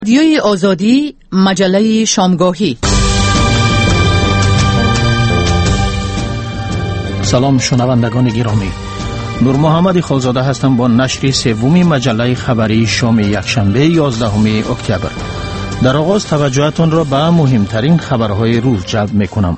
رادیوی آزادی، مجله شامگاهی. سلام شنوندگان گرامی، نور محمد خالزاده هستم با نشر سوم مجله خبری شام یکشنبه 11 اکتبر. در آغاز توجهتان را به مهمترین خبرهای روز جلب میکنم.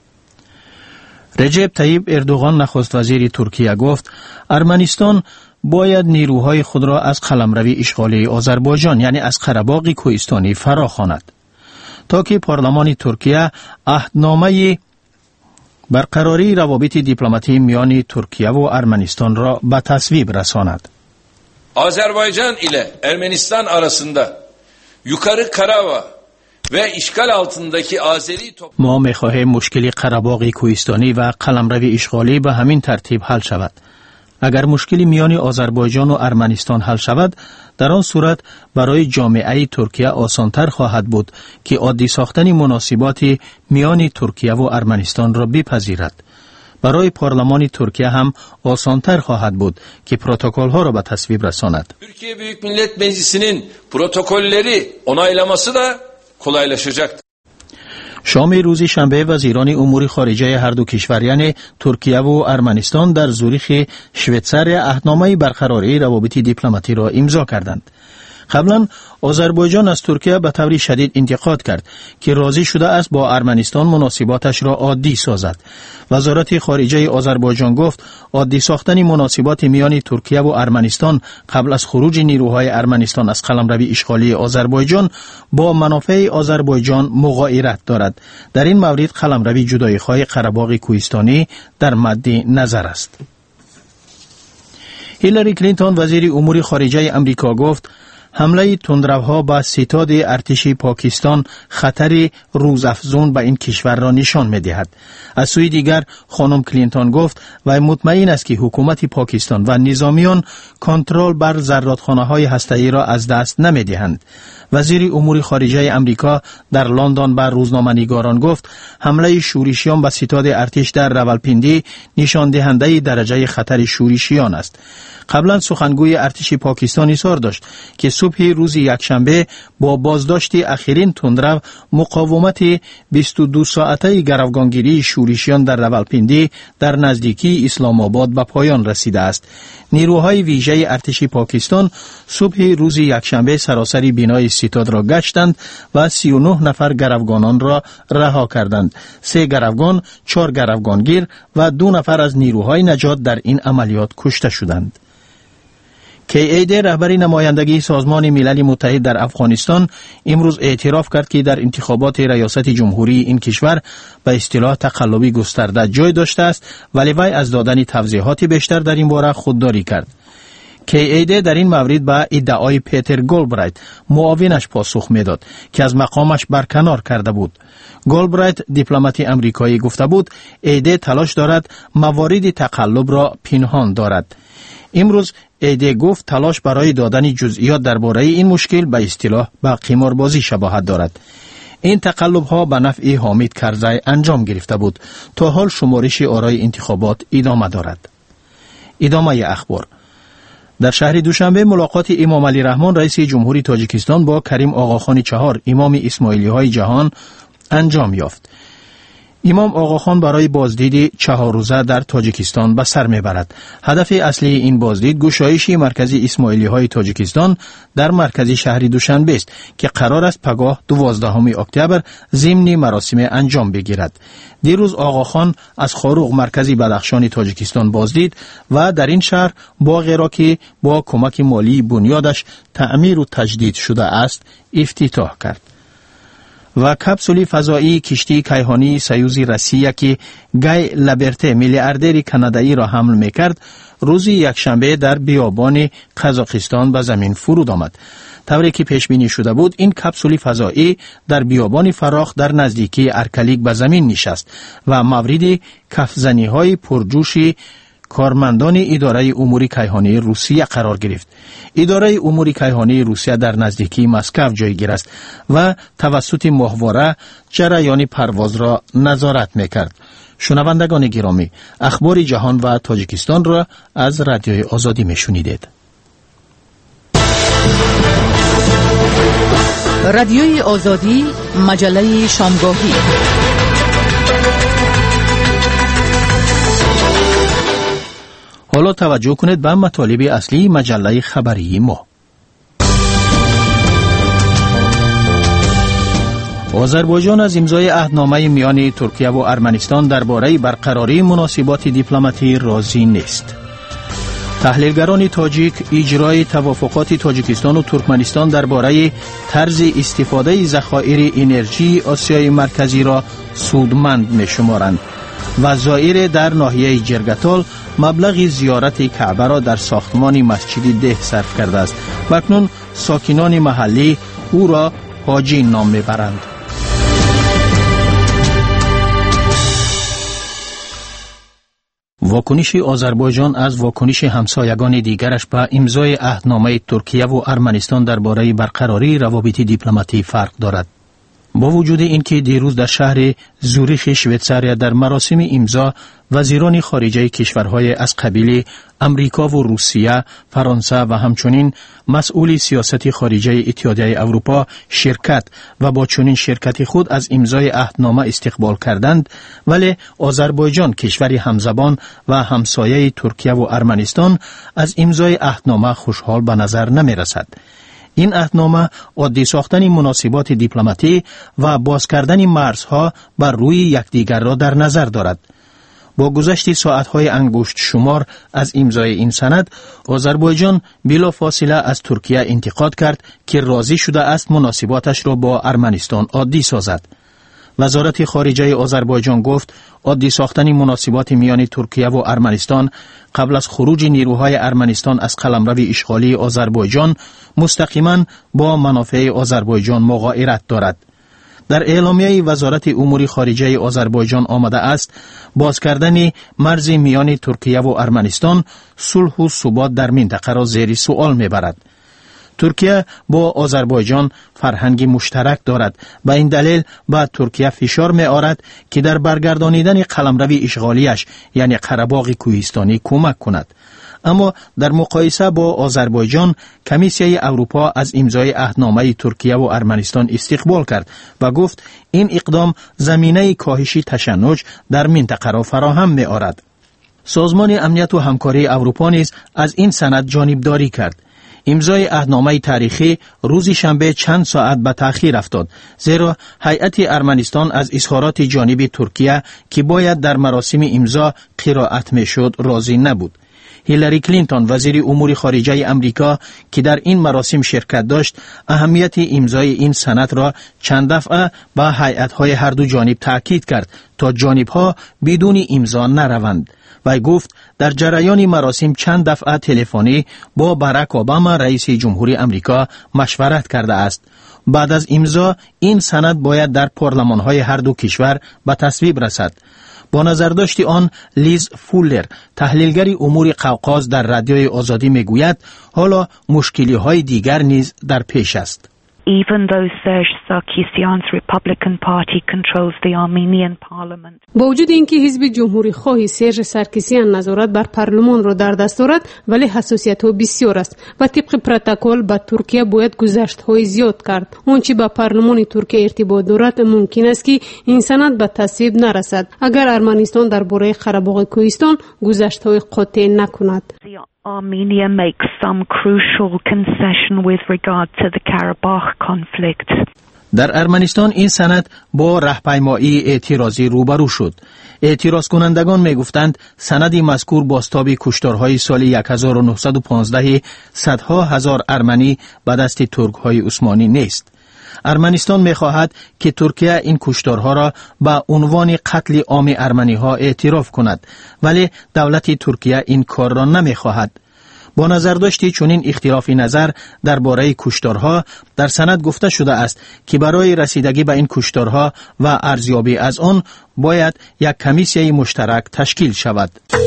رجب طیب اردوغان نخست وزیر ترکیه گفت ارمنستان باید نیروهای خود را از قلمرو اشغالی آذربایجان یعنی از قره‌باغ کوهستانی فراخواند تا که پارلمان ترکیه عهدنامه برقراری روابط دیپلماتی میان ترکیه و ارمنستان را به تصویب رساند. Azerbaycan ile Ermenistan arasında yukarı Karabağ ve işgal altındaki Azeri ما می‌خواهیم مشکل قره‌باغ کوهستانی و قلمرو اشغالی به همین ترتیب حل شود. اگر مشکلی میان آذربایجان و ارمنستان حل شود، در آن صورت برای جامعه ترکیه آسانتر خواهد بود که عادی ساختن مناسبات میان ترکیه و ارمنستان را بپذیرد. برای پارلمان ترکیه هم آسانتر خواهد بود که پروتکل ها را به تصویب رساند. Türkiye Büyük Millet Meclisi'nin protokolleri onaylaması da kolaylaşacaktır. شام روز شنبه وزیران امور خارجه هر دو کشور یعنی ترکیه و ارمنستان در زوریخ شویتزار عهدنامه برقراری روابط دیپلماتی را امضا کردند. قبلا آذربایجان از ترکیه به طور شدید انتقاد کرد که راضی شده است با ارمنستان مناسباتش را عادی سازد. وزارت خارجه آذربایجان گفت عادی ساختن مناسبات میان ترکیه و ارمنستان قبل از خروج نیروهای ارمنستان از قلمرو اشغالی آذربایجان با منافع آذربایجان مغایرت دارد. در این مورد قلمرو جدایی‌خواه قره‌باغ کوهستانی در مد نظر است. هیلاری کلینتون وزیر امور خارجه امریکا گفت حمله تندروها به ستاد ارتش پاکستان خطر روزافزون به این کشور را نشان می‌دهد. از سوی دیگر خانم کلینتون گفت و مطمئن است که حکومت پاکستان و نظامیان کنترل بر زرادخانه‌های هسته‌ای را از دست نمی‌دهند. وزیر امور خارجه امریکا در لندن به روزنامه‌نگاران گفت حمله شورشیان به ستاد ارتش در راولپیندی نشان دهنده درجه خطر شورشیان است. قبلا سخنگوی ارتش پاکستان اظهار داشت که صبح روز یکشنبه با بازداشت اخیرین تندرو مقاومت 22 ساعته گروگانگیری شورشیان در راولپیندی در نزدیکی اسلام آباد به پایان رسیده است. نیروهای ویژه ارتش پاکستان صبح روز یکشنبه سراسر بنای ستاد را گشتند و 39 نفر گروگانان را رها کردند. 3 گروگان، 4 گروگانگیر و 2 نفر از نیروهای نجات در این عملیات کشته شدند. KAD رهبر نمایندگی سازمان ملل متحد در افغانستان امروز اعتراف کرد که در انتخابات ریاست جمهوری این کشور به اصطلاح تقلبی گسترده جای داشته است، ولی وی از دادن توضیحات بیشتر در این باره خودداری کرد. KAD در این مورد به ادعای پیتر گولبرایت معاونش پاسخ میداد که از مقامش برکنار کرده بود. گولبرایت دیپلمات امریکایی گفته بود AD تلاش دارد موارد تقلب را پنهان دارد. امروز ایده گفت تلاش برای دادن جزئیات درباره این مشکل به اصطلاح به قماربازی شباهت دارد. این تقلب ها به نفع حامد کرزی انجام گرفته بود. تا حال شمارش آرای انتخابات ادامه دارد. ادامه اخبار. در شهر دوشنبه ملاقات امام علی رحمان رئیس جمهوری تاجیکستان با کریم آقاخان چهار امام اسماعیلی های جهان انجام یافت. امام آقاخان برای بازدید 4 روزه در تاجیکستان به سر میبرد. هدف اصلی این بازدید گشایش مرکز اسماعیلی های تاجیکستان در مرکز شهر دوشنبه است که قرار است پگاه 12 اکتبر ضمن مراسم انجام بگیرد. دیروز آقاخان از خاروق مرکزی بدخشان تاجیکستان بازدید و در این شهر باغی را که با کمک مالی بنیادش تعمیر و تجدید شده است افتتاح کرد. و کپسول فضایی کشتی کیهانی سویوز روسیه که گای لابرته میلیاردر کانادایی را حمل میکرد روز یکشنبه در بیابان قزاقستان به زمین فرود آمد. طوری که پیش بینی شده بود این کپسول فضایی در بیابان فراخ در نزدیکی ارکلیک به زمین نشست و مورد کفزنی های پرجوش کارمندان اداره امور کیهانی روسیه قرار گرفت. اداره امور کیهانی روسیه در نزدیکی مسکو جایگیر است و توسط ماهواره جریان پرواز را نظارت میکرد. شنوندگان گرامی، اخبار جهان و تاجیکستان را از رادیوی آزادی میشنیدید. رادیوی آزادی، مجله شامگاهی. حالا توجه کنید به مطالب اصلی مجله خبری ما. آذربایجان از امضای عهدنامه میان ترکیه و ارمنستان درباره برقراری مناسبات دیپلماتی راضی نیست. تحلیلگران تاجیک اجرای توافقات تاجیکستان و ترکمنستان درباره طرز استفاده ذخایر انرژی آسیای مرکزی را سودمند می‌شمارند و زائر در ناحیه جرگتال مبلغ زیارت کعبه را در ساختمان مسجد ده صرف کرده است و اکنون ساکنان محلی او را حاجی نام می‌برند. واکنش آذربایجان از واکنش همسایگان دیگرش به امضای عهدنامه ترکیه و ارمنستان درباره برقراری روابط دیپلماتی فرق دارد. با وجود اینکه دیروز در شهر زوریخ شویتزاریا در مراسم امضا وزیران خارجه کشورهای از قبیل امریکا و روسیه، فرانسه و همچنین مسئول سیاست خارجه اتحادیه اروپا شرکت و با چنین شرکت خود از امضای عهدنامه استقبال کردند، ولی آذربایجان کشوری همزبان و همسایه ترکیه و ارمنستان از امضای عهدنامه خوشحال به نظر نمی رسد. این عهدنامه عادی ساختن مناسبات دیپلماتی و باز کردن مرزها بر روی یکدیگر را در نظر دارد. با گذشت ساعتهای انگشت شمار از امضای این سند، آذربایجان بلافاصله از ترکیه انتقاد کرد که راضی شده است مناسباتش را با ارمنستان عادی سازد. وزارت خارجه آذربایجان گفت عادی ساختن مناسبات میان ترکیه و ارمنستان قبل از خروج نیروهای ارمنستان از قلمرو اشغالی آذربایجان مستقیما با منافع آذربایجان مغایرت دارد. در اعلامیه وزارت امور خارجه آذربایجان آمده است باز کردن مرز میان ترکیه و ارمنستان صلح و ثبات در منطقه را زیر سوال میبرد. ترکیه با آذربایجان فرهنگی مشترک دارد و این دلیل به ترکیه فشار می آورد که در برگردانیدن قلمرو اشغالیش یعنی قره‌باغ کوهستانی کمک کند. اما در مقایسه با آذربایجان کمیسیون اروپا از امضای عهدنامه ترکیه و ارمنستان استقبال کرد و گفت این اقدام زمینه کاهش تشنج در منطقه را فراهم می آورد. سازمان امنیت و همکاری اروپا نیز از این سند جانبداری کرد. امضای عهدنامه تاریخی روز شنبه چند ساعت به تأخیر افتاد، زیرا هیئت ارمنستان از اظهارات جانب ترکیه که باید در مراسم امضا قرائت میشد راضی نبود. هیلاری کلینتون وزیر امور خارجه امریکا که در این مراسم شرکت داشت، اهمیت امضای این سند را چند دفعه به هیئت‌های هر دو جانب تاکید کرد تا جانب‌ها بدون امضا نروند. و گفت در جریان مراسم چند دفعه تلفنی با باراک اوباما رئیس جمهوری امریکا مشورت کرده است. بعد از امضا این سند باید در پارلمان‌های هر دو کشور به تصویب رسد. با نظرداشت آن لیز فولر تحلیلگر امور قوقاز در رادیوی آزادی میگوید حالا مشکلی‌های دیگر نیز در پیش است. Even though Serge Sarkisyan's Republican Party controls the Armenian parliament. با وجود اینکه حزب جمهوری خواهی سرژ سارکیسیان نظارت بر پارلمان را در دست دارد، ولی حساسیت‌ها بسیار است و طبق پروتکل با ترکیه باید گذشت‌های زیاد کرد. آنچه با پارلمان ترکیه ارتباط دارد ممکن است که این سند به تصویب نرسد اگر ارمنستان درباره قره‌باغ کوهستان گذشت‌های قاطع نکند. Armenia makes some crucial concession with regard to the Karabakh conflict. در ارمنستان این سند با راهپیمایی اعتراضی روبرو شد. اعتراض کنندگان می گفتند سند مذکور بازتاب کشتارهای سال 1915 صدها هزار ارمنی به دست ترک‌های عثمانی نیست. ارمنستان می خواهد که ترکیه این کشتارها را به عنوان قتل عام ارمنی ها اعتراف کند، ولی دولت ترکیه این کار را نمی خواهد. با نظرداشت چنین اختلاف نظر درباره کشتارها در سند گفته شده است که برای رسیدگی به این کشتارها و ارزیابی از آن باید یک کمیسیون مشترک تشکیل شود.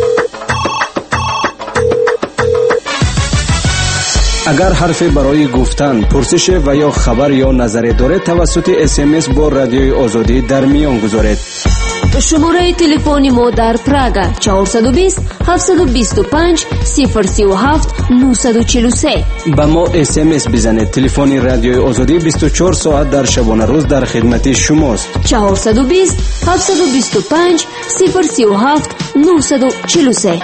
اگر حرفی برای گفتن، پرسش و یا خبر یا نظری دارید توسط SMS با رادیوی آزادی در میان گذارید. شماره تلفن ما در پراگ 420 725 037 943. با ما SMS بزنید. تلفن رادیوی آزادی 24 ساعت در شبانه روز در خدمت شماست. 420 725 037 943.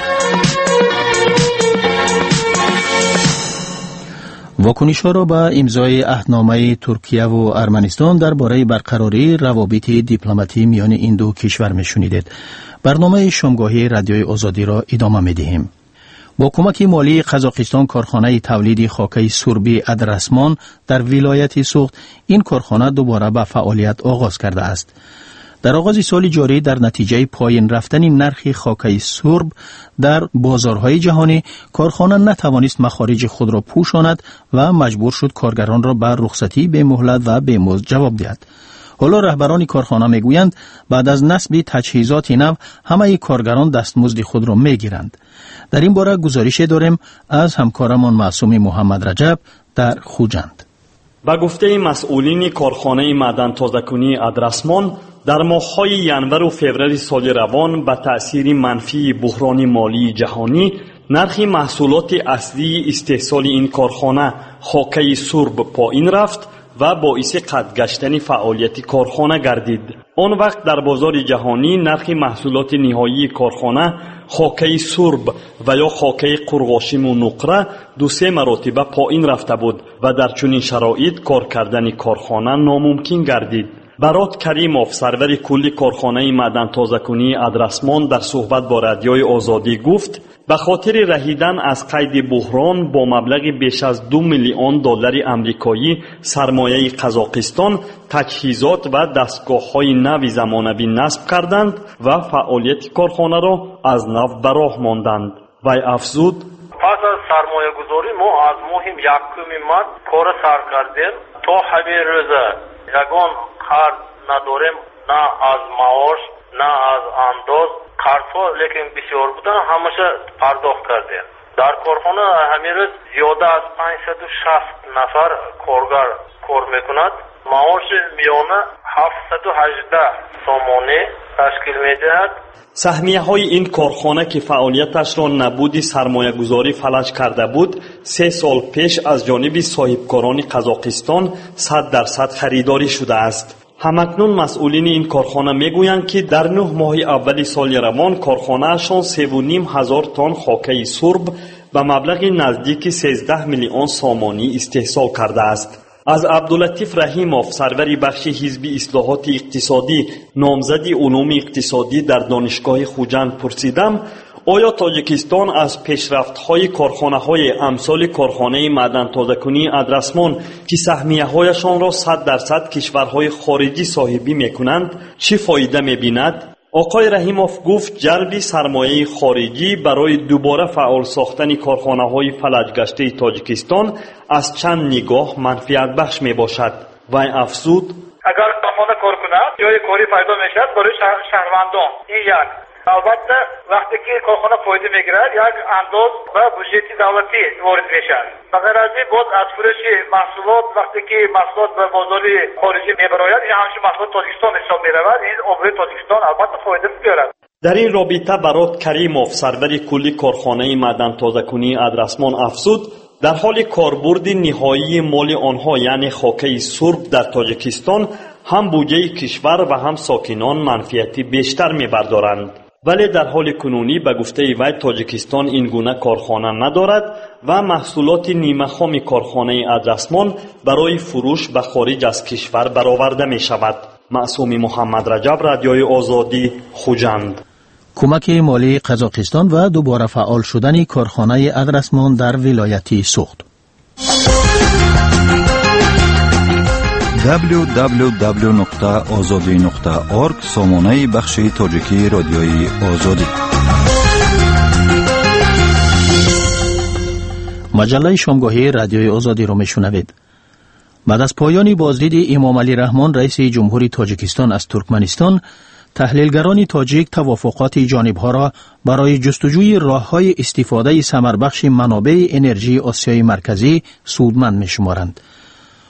واکنش‌ها را به امضای عهدنامه ترکیه و ارمنستان درباره برقراری روابط دیپلماتی میان این دو کشور میشنیدید. برنامه شامگاهی رادیوی آزادی را ادامه میدهیم. با کمک مالی قزاقستان کارخانه تولید خاکه سربی ادرسمان در ولایت سوخت این کارخانه دوباره به فعالیت آغاز کرده است. در آغاز سال جاری در نتیجه پایین رفتن نرخ خاکه سرب در بازارهای جهانی کارخانه نتوانست مخارج خود را پوشاند و مجبور شد کارگران را به رخصتی به مهلت و به مزد جواب دهد. حالا رهبران کارخانه میگویند بعد از نصب تجهیزات نو همه کارگران دستمزد خود را میگیرند. در این باره گزارش داریم از همکارمان معصوم محمد رجب در خوجند. با گفته مسئولین کارخانه معدن تازه‌کنی ادرسمان در ماه‌های ینور و فوریه سال روان به تأثیر منفی بحران مالی جهانی نرخ محصولات اصلی استحصال این کارخانه خاکه سرب پایین رفت و باعث قطع گشتن فعالیت کارخانه گردید. آن وقت در بازار جهانی نرخ محصولات نهایی کارخانه خاکه سرب و یا خاکه قرغاشیم و نقره 2-3 مراتب پایین رفته بود و در چنین شرایط کار کردن کارخانه ناممکن گردید. برات کریموف سرور کلی کارخانه معدن تازه‌کنی ادرسمان در صحبت با رادیوی آزادی گفت به خاطر رهیدن از قید بحران با مبلغ بیش از 2 میلیون دلار آمریکایی سرمایه قزاقستان تجهیزات و دستگاه‌های نو زمانوی نصب کردند و فعالیت کارخانه را از نو به راه ماندند. وی افزود پس از سرمایه گذاری ما از مهم 1 مارس کار سر کردیم تا همین روز یگان قرض نداریم، نه از معاش نه از انداز. قرض‌ها لیکن بسیار بودن همشه پرداخت کردیم. در کارخانه همین روز زیاده از 560 نفر کارگر کار میکند. معاش میانه 718 سامانه تشکیل میدهد. سهمیه های این کارخانه که فعالیتش را نبود سرمایه گذاری فلج کرده بود 3 سال پیش از جانب صاحبکاران قزاقستان 100% خریداری شده است. همکنون مسئولین این کارخانه میگویند که در 9 ماه اول سال روان کارخانه‌شان 3,500 تن خاکه سرب به مبلغ نزدیک 13 میلیون سامانی استحصال کرده است. از عبداللطیف رحیموف سرور بخش حزب اصلاحات اقتصادی نامزد علوم اقتصادی در دانشگاه خوجند پرسیدم آیا تاجیکستان از پیشرفت‌های کارخانه‌های امثال کارخانه معدن تازه‌کنی ادرسمان که سهمیه‌هایشان را 100% کشورهای خارجی صاحبی می‌کنند چه فایده می‌بیند؟ آقای رحیموف گفت جلب سرمایه خارجی برای دوباره فعال ساختن کارخانه‌های فلج گشته تاجیکستان از چند نگاه منفعت بخش میباشد. وی افزود اگر کارخانه کار کند جای کاری پیدا میشد برای شهروندان. این یک. البته وقتی که کارخانه فایده میگیرد یک انداز و بودجه دولتی وارد میشد. بغیر از این باز از فروش محصولات وقتی که محصولات به بازار خارجی میبراید این همچون محصولات تاجیکستان حساب میرود. این عمره تاجیکستان البته فایده میگیرد. در این رابطه برات کریموف سرور کلی کارخانه معدن تازه‌کنی ادرسمان افزود در حال کاربرد نهایی مال آنها یعنی خاکه سرب در تاجیکستان هم بودجه کشور و هم ساکنان منفعتی بیشتر میبردارند. ولی در حال کنونی به گفته وی تاجیکستان این گونه کارخانه ندارد و محصولات نیمه خام کارخانه ادرسمان برای فروش به خارج از کشور برآورده می شود. معصوم محمد رجب رادیوی آزادی خوجند. کمک مالی قزاقستان و دوباره فعال شدن کارخانه ادرسمان در ولایت سوخت. www.azadi.org سامانه بخش تاجیکی رادیوی آزادی. مجله شامگاهی رادیوی آزادی را میشنوید. بعد از پایان بازدید امام علی رحمان رئیس جمهوری تاجیکستان از ترکمنستان، تحلیلگران تاجیک توافقات جانبها را برای جستجوی راه‌های استفاده ثمربخش منابع انرژی آسیای مرکزی سودمند می‌شمارند.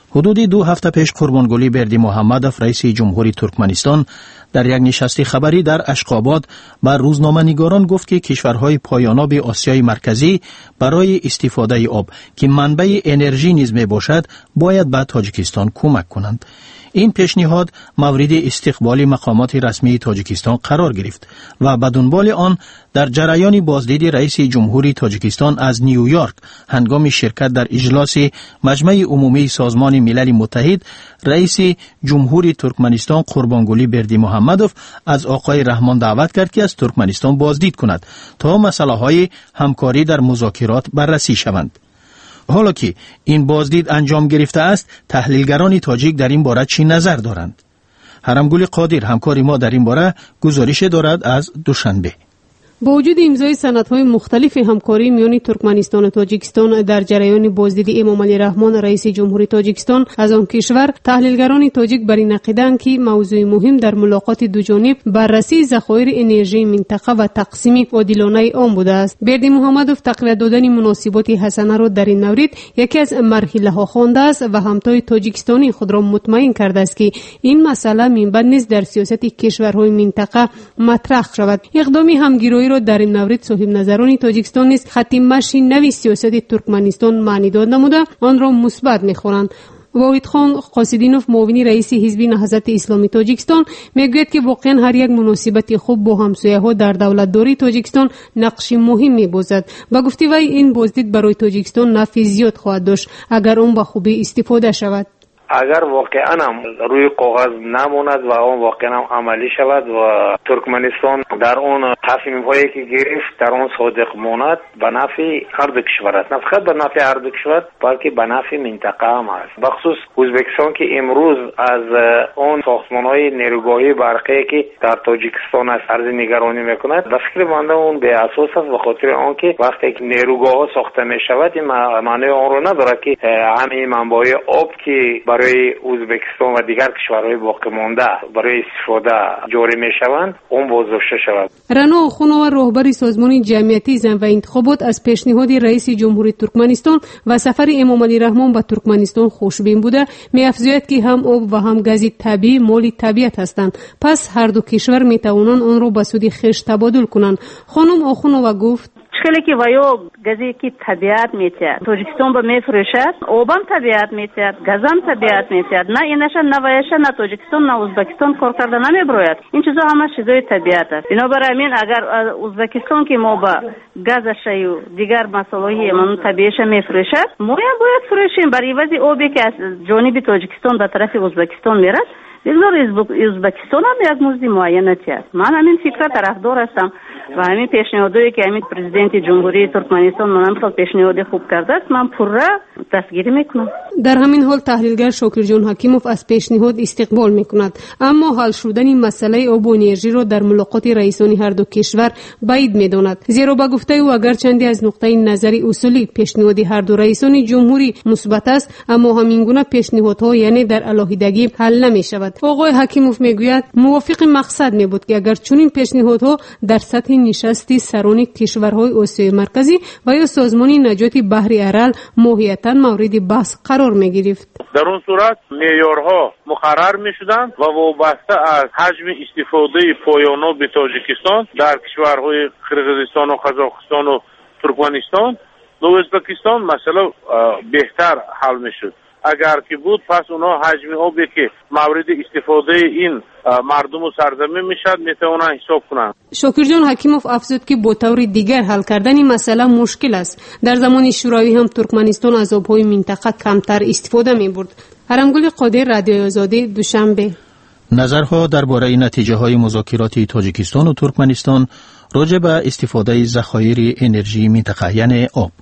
حدود 2 هفته پیش قربانگلی بردی محمدوف رئیس جمهوری ترکمنستان در یک نشست خبری در اشخاباد بر روزنامه‌نگاران گفت که کشورهای پایاناب آسیای مرکزی برای استفاده آب که منبع انرژی نیز میباشد باید به تاجیکستان کمک کنند. این پیشنهاد مورد استقبال مقامات رسمی تاجیکستان قرار گرفت و به دنبال آن در جریان بازدید رئیس جمهوری تاجیکستان از نیویورک هنگام شرکت در اجلاس مجمع عمومی سازمان ملل متحد، رئیس جمهوری ترکمنستان قربانگلی بردی محمدوف از آقای رحمان دعوت کرد که از ترکمنستان بازدید کند تا مسائل همکاری در مذاکرات بررسی شوند. حالا که این بازدید انجام گرفته است، تحلیلگران تاجیک در این باره چی نظر دارند؟ هرمگل قادر همکار ما در این باره گزارش دارد از دوشنبه. با وجود امضای سندهای مختلف همکاری میان ترکمنستان و تاجیکستان در جریان بازدید امام علی رحمان رئیس جمهوری تاجیکستان از آن کشور، تحلیلگران تاجیک بر این عقیده‌اند که موضوع مهم در ملاقات دو جانب بررسی ذخایر انرژی منطقه و تقسیم عادلانه آن بوده است. بردی محمدوف تقویت دادن مناسبات حسنه را در این مورد یکی از مرحله‌ها خوانده است و همتای تاجیکستانی خود را مطمئن کرده است که این مسئله منبع نیز در سیاست کشورهای منطقه مطرح شود. اقدام همگرایی را در این مورد صاحب نظران تاجیکستان نیز خط مشی نوی سیاست ترکمنستان معنی داد نموده آن را مثبت می‌خوانند. واحد خان قاصدینوف معاون رئیس حزب نهضت اسلامی تاجیکستان میگوید که واقعا هر یک مناسبت خوب با همسایه‌ها در دولتداری تاجیکستان نقش مهم می‌بازد. با گفته وی این بازدید برای تاجیکستان نفع زیاد خواهد داشت اگر آن به خوبی استفاده شود. اگر واقعا هم روی کاغذ نماند و اون واقعا هم عملی شود و ترکمنستان در اون تصمیم‌هایی که گرفت در اون صادق ماند، به نفع هر دو کشور است. نه فقط به نفع هر دو کشور بلکه به نفع منطقه هم است. بخصوص ازبکستان که امروز از اون ساختمان‌های نیروگاهی برقی که در تاجیکستان است عرض نگرانی میکند. به فکر بنده اون به اساس است، به خاطر آنکه وقتی که نیروگاه ساخته می شود این معنی آن را ندارد که همه منابع آب که برای ازبکستان و دیگر کشورهای باقی مانده برای استفاده جاری میشوند اون بازداشته شود. رنا آخونова راهبر سازمان جمعیتی زن و انتخابات از پیشنهاد رئیس جمهوری ترکمنستان و سفر امام علی رحمان به ترکمنستان خوشبین بوده، می‌افزاید که هم آب و هم گاز طبیعی مال طبیعت هستند، پس هر دو کشور میتوانند آن را به سود خویش تبادل کنند. خانم آخونова گفت خیلی که وایو گازی که طبیعت میتید تاجیکستان به میفروشد، آبم طبیعت میتید، گازم طبیعت میتید، نه اینش نه وایش نه تاجیکستان نه ازبکستان کار کرده نمیبروید. این چیزا همه چیزای طبیعت است. بنابراین همین اگر ازبکستان که ما با گازش و دیگر مسائلی من طبیعیش میفروشد، ما هم باید فروشیم برای وضع آبی که از جانب تاجیکستان به طرف ازبکستان میرد. بگذار ازبکستان هم یک مزد معینه است. من همین فکر طرفدار هستم و همین پیشنهادی که همین پرزیدنت جمهوری ترکمنستان من پیشنهاد خوب کرده است من پورا دستگیری میکنم. در همین حال تحلیلگر شاکر جان حکیموف از پیشنهاد استقبال میکند، اما حل شدن مسئله آب و انرژی را در ملاقات رئیسان هر دو کشور بعید میداند، زیرا با گفته او اگر چندی از نقطه نظر اصولی پیشنهاد هر دو رئیسان جمهوری مثبت است، اما همین گونه پیشنهادها یعنی در علاهیدگی حل نمیشود. آقای حکیموف میگوید موافق مقصد میبود که اگر چنین پیشنهادها در سطح نشست سران کشورهای آسیای مرکزی و یا سازمان نجات بحر ارل ماهیتا مورد بحث قرار میگرفت. در اون صورت معیارها مقرر میشدند و وابسته از حجم استفاده پایاناب تاجیکستان در کشورهای قرقیزستان و قزاقستان و ترکمنستان و ازبکستان مسئله بهتر حل میشد. اگر که بود پس اونا حجم آبی که مورد استفاده این مردم و سرزمین میشد میتونن حساب کنن. شاکر جان حکیموف افزود که با طور دیگر حل کردن این مسئله مشکل است. در زمان شوروی هم ترکمنستان از آبهای منطقه کمتر استفاده میبرد. هرمگل قادر، رادیوی آزادی، دوشنبه. نظرها درباره نتیجه های مذاکرات تاجیکستان و ترکمنستان راجع به استفاده ذخایر انرژی منطقه یعنی آب.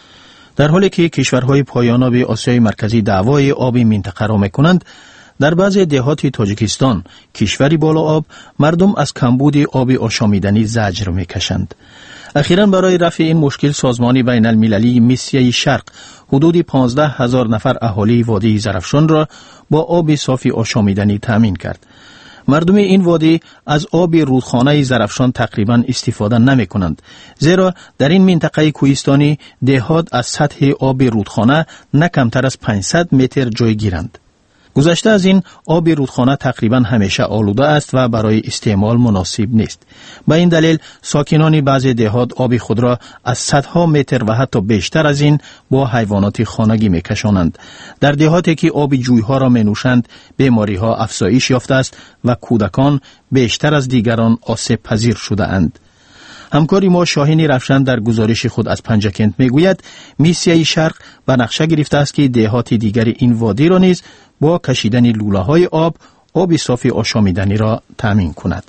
در حالی که کشورهای پایاناب آسیای مرکزی دعوای آب منطقه را میکنند، در بعضی دهات تاجیکستان کشوری بالا آب مردم از کمبود آب آشامیدنی زجر میکشند. اخیراً برای رفع این مشکل سازمان بین المللی میسیه شرق حدود 15,000 نفر اهالی وادی زرافشان را با آب صافی آشامیدنی تامین کرد. مردم این وادی از آب رودخانه زرافشان تقریبا استفاده نمی کنند، زیرا در این منطقه کوهستانی دهات از سطح آب رودخانه نه کمتر از 500 متر جای گیرند. گذشته از این آب رودخانه تقریبا همیشه آلوده است و برای استعمال مناسب نیست. به این دلیل ساکنان بعضی دهات آب خود را از صدها متر و حتی بیشتر از این با حیوانات خانگی میکشانند. در دهاتی که آب جویها را مینوشند بیماری ها افزایش یافته است و کودکان بیشتر از دیگران آسیب پذیر شده اند. همکاری ما شاهین رفشن در گزارش خود از پنجکند میگوید میسیای شرق به نقشه گرفته است که دهات دیگر این وادی را نیز با کشیدن لوله‌های آب صاف آشامیدنی را تامین کند.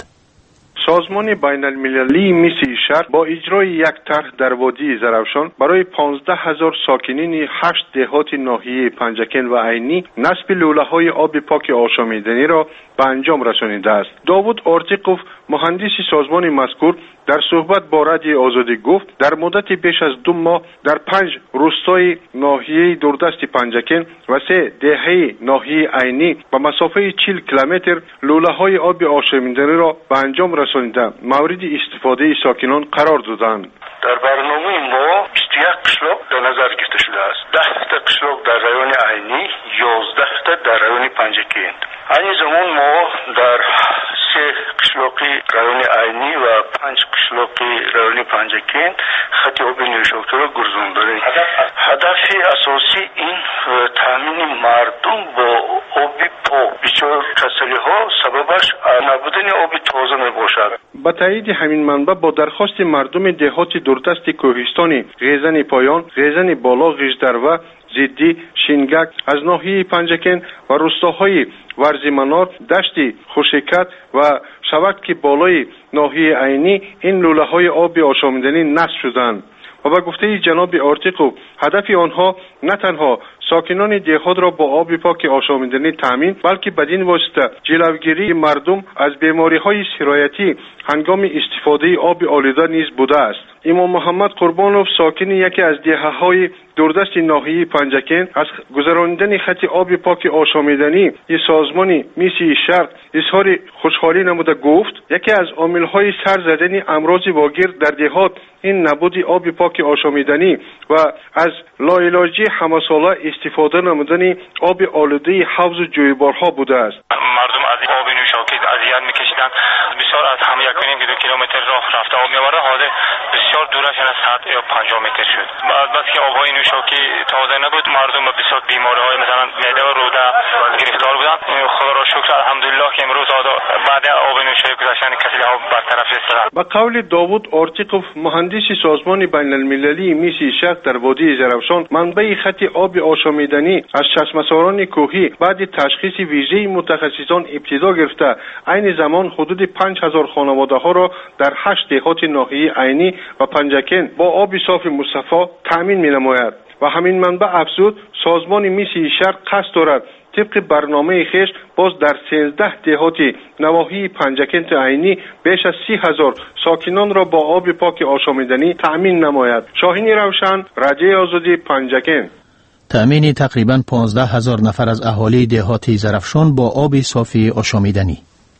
سازمان بین المللی میسیای شرق با اجرای یک طرح در وادی زرافشان برای 15,000 ساکنین 8 دهات ناحیه پنجکند و عینی نصب لوله‌های آب پاک آشامیدنی را به انجام رسانیده است. داوود آرتیقوف مهندس سازمان مذکور در صحبت با رادیوی آزادی گفت در مدت بیش از 2 ماه در 5 روستای ناحیه دوردست پنجکند و 3 دهه ناحیه عینی به مسافه 40 کیلومتر لوله‌های آب آشامیدنی را به انجام رسانیده مورد استفاده ساکنان قرار دادند. در برنامه ما 21 قشلاق در نظر گرفته شده است. 10 تا قشلاق در رایون عینی، 11 تا در رایون پنجکند. این زمان ما در 3 قشلاقی رایون عینی و 5 قشلاقی رایون پنجکند خط آب نوشابه را گرزاندیم. هدف اساسی این تامین مردم با آب پاک. بسیار کسری ها سببش نبودن آب تازه می باشد. با تایید همین منبع با درخواست مردم دهات دوردست کوهستانی غیزن پایان، غیزن بالا، غیژدر و زیدی، شینگک از ناحیه پنجکند و روستاهای ورزیمنار، دشت خوشکت و شوک بالای ناحیه عینی این لوله‌های آب آشامیدنی نصب شدند. و به گفته جناب آرتیقو هدف آنها نه تنها ساکنان دهات را با آب پاک آشامیدنی تامین بلکه بدین واسطه جلوگیری مردم از بیماری‌های سرایتی هنگام استفاده آب آلوده نیز بوده است. امام محمد قربانوف ساکن یکی از دهه‌های دوردست ناحیه پنجکند از گذراندن خط آب پاک آشامیدنی این سازمان میسیای شرق اظهار خوشحالی نموده گفت یکی از عامل‌های سر زدن امراض واگیر در دهات این نبود آب پاک آشامیدنی و از لاعلاجی همساله استفاده نمودن آب آلوده حوض و جویبارها بوده است. مردم از آب نوشابه اذیت می‌کشیدند. بسیار از هم 1.5 کیلومتر راه رفته آب می‌آورد. حالا بسیار دورش از 100 یا 50 متر شد. بعد که آب‌های نوشابه تازه نبود مردم به بسیار بیماری‌های مثلا معده و روده گرفتار بودند. خدا را شکر الحمدلله که امروز بعد آب نوشابه گذشتن کسل‌ها برطرف شدند. با قول داوود آرتیقوف مهندس سازمان بین المللی میسیای شرق در وادی زرافشان منبع خط آب آشامیدنی از چشمه‌ساران کوهی بعد تشخیص ویژه متخصصان ابتدا گرفته عین زمان حدود 5,000 خانواده ها را در 8 دهات ناحیه عینی و پنجکند با آب صاف مصفا تامین می‌نماید و همین منبع افزود سازمان میسیای شرق قصد دارد طبق برنامه خویش باز در 13 دهات نواحی پنجکند عینی بیش از 30,000 ساکنان را با آب پاک آشامیدنی تامین نماید. شاهین روشن، رادیوی آزادی، پنجکند. تامین تقریباً 15,000 نفر از اهالی دهات زرافشان با آب صافی آشامیدنی.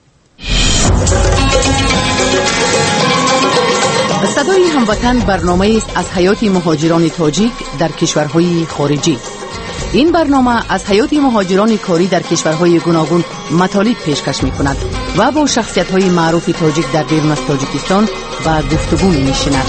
صدای هموطن برنامه است از حیات مهاجران تاجیک در کشورهای خارجی. این برنامه از حیات مهاجران کاری در کشورهای گوناگون مطالب پیشکش می‌کند و با شخصیت‌های معروف تاجیک در بیرون از تاجیکستان و گفتگو می‌نشیند.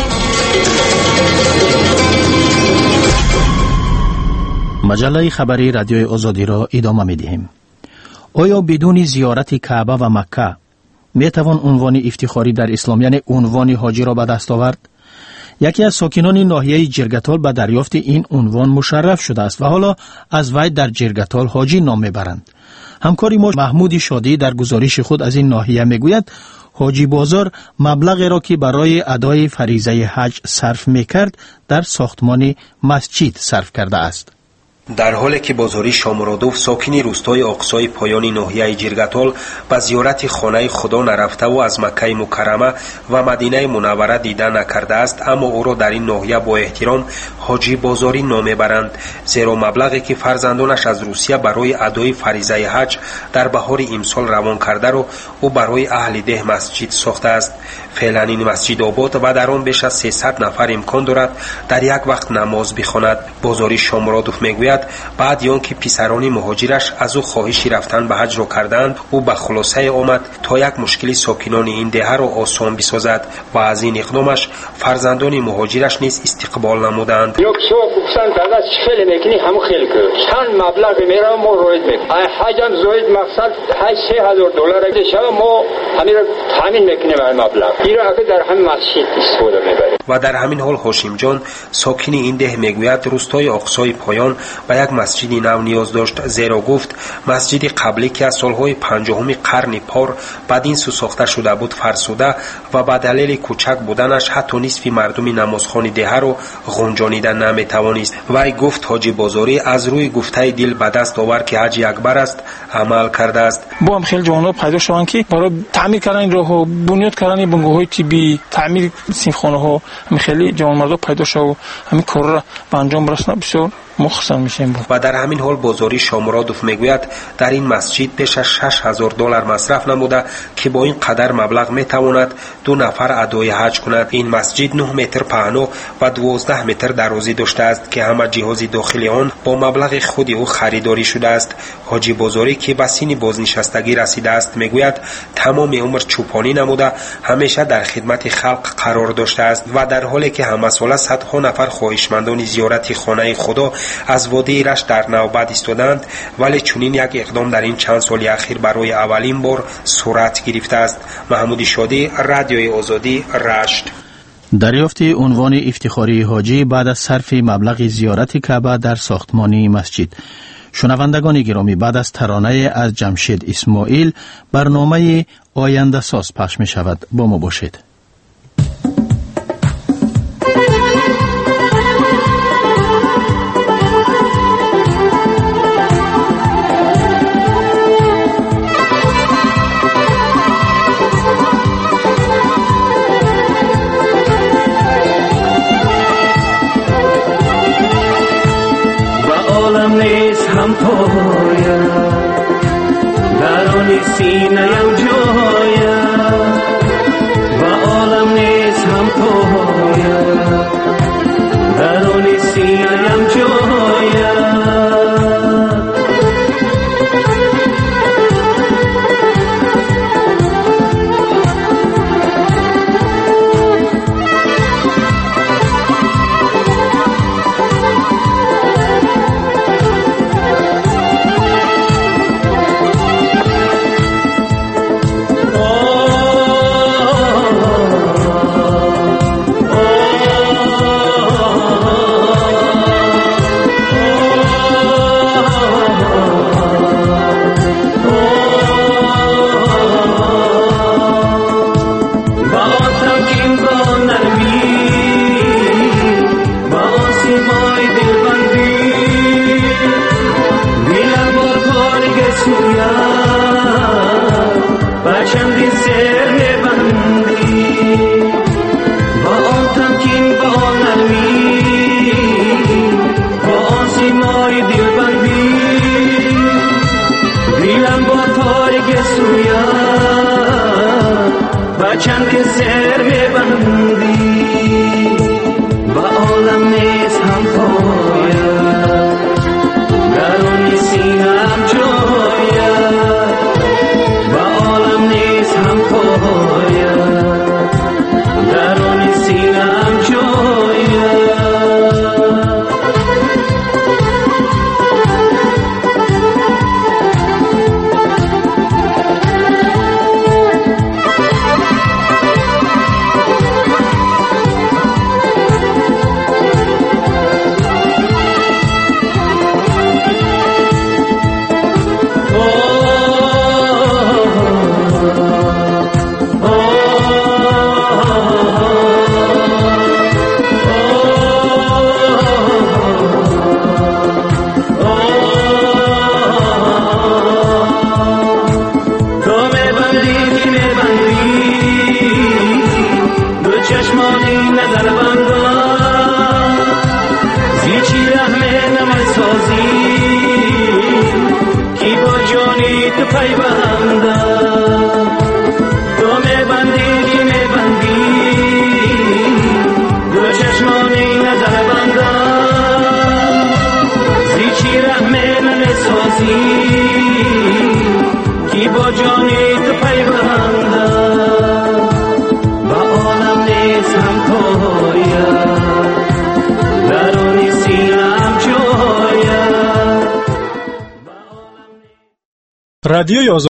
مجله خبری رادیوی آزادی را ادامه می‌دهیم. آیا بدون زیارت کعبه و مکه می‌توان عنوان افتخاری در اسلام یعنی عنوان حاجی را به دست آورد؟ یکی از ساکنان ناحیه جرگتال به دریافت این عنوان مشرف شده است و حالا از وی در جرگتال حاجی نام میبرند. همکاری ما محمود شادی در گزارش خود از این ناحیه میگوید حاجی بازار مبلغی را که برای ادای فریضه حج صرف میکرد در ساختمان مسجد صرف کرده است. در حالی که بازاری شامرودوف ساکنی روستای اقصای پایانی ناحیه جرگتال به زیارت خانه خدا نرفته و از مکه مکرمه و مدینه منوره دیدن نکرده است، اما او را در این ناحیه با احترام حاجی بازاری نام برند، زیرا مبلغی که فرزندانش از روسیه برای ادای فریضه حج در بهار امسال روان کرده را او برای اهل ده مسجد ساخته است. فعلا این مسجد آباد و در آن بیش از 300 نفر امکان دارد در یک وقت نماز بخواند. بازاری شامرودوف میگوید بعد آنکه پسران مهاجرش از او خواهشی رفتن به حج را کردند، او به خلاصه آمد تا یک مشکل ساکنان این دهه را آسان بسازد و از این اقدامش فرزندان مهاجرش نیز استقبال نمودند. گفتن دولت خیلی میکنی همون خیلی کرد چند مبلغ میره ما روید میکنیم حجم زوید مقصد 3000 دلار شب ما همین را تامین میکنیم این مبلغ این را در همین مسجد استفاده میبریم. و در همین حال هاشم جان ساکن این ده میگوید روستای اقصای پایان به یک مسجد نو نیاز داشت، زیرا گفت مسجد قبلی که از سالهای 50 قرن پار بعد این سو ساخته شده بود فرسوده و به دلیل کوچک بودنش حتی نصف مردم نمازخوان ده را غنجانیدن نمیتوانست. وی گفت حاجی بازاری از روی گفته دل به دست آورد که حج اکبر است عمل کرده است. با هم خیلی جوانان پیدا شدند که برای تعمیر کردن راه‌ها، بنیاد کردن بنگاه‌های طبی، تعمیر سینخانه‌ها، همین خیلی جوان مردا پیدا شد و همین کار را به انجام برساند. بسیار مخصوصا میشیم. و در همین حال بازاری شامرودوف میگوید در این مسجد بیش از 6000 دلار مصرف نموده که با این قدر مبلغ میتواند 2 نفر ادای حج کند. این مسجد 9 متر پهنا و 12 متر درازی داشته است که همه جهاز داخلی آن با مبلغ خود او خریداری شده است. حاجی بازاری که به سن بازنشستگی رسیده است میگوید تمام عمر چوپانی نموده همیشه در خدمت خلق قرار داشته است و در حالی که همه ساله صدها نفر خواهشمندان زیارت خانه خدا از وادی رش در نوبت ایستادند، ولی چنین یک اقدام در این چند سال اخیر برای اولین بار صورت گرفته است. محمود شادی، رادیوی آزادی، رشت. دریافت عنوان افتخاری حاجی بعد از صرف مبلغ زیارت کعبه در ساختمان مسجد. شنوندگان گرامی، بعد از ترانه از جمشید اسماعیل برنامه آینده ساز پخش می شود. با ما باشید. پیوندم تو میبندی که میبندی دو چشمانی نظر بندم زیچی رحمه نمیسازی که با جانی تو پیوندم و عالم نیست همتایم درونی سینم جایم. رادیوی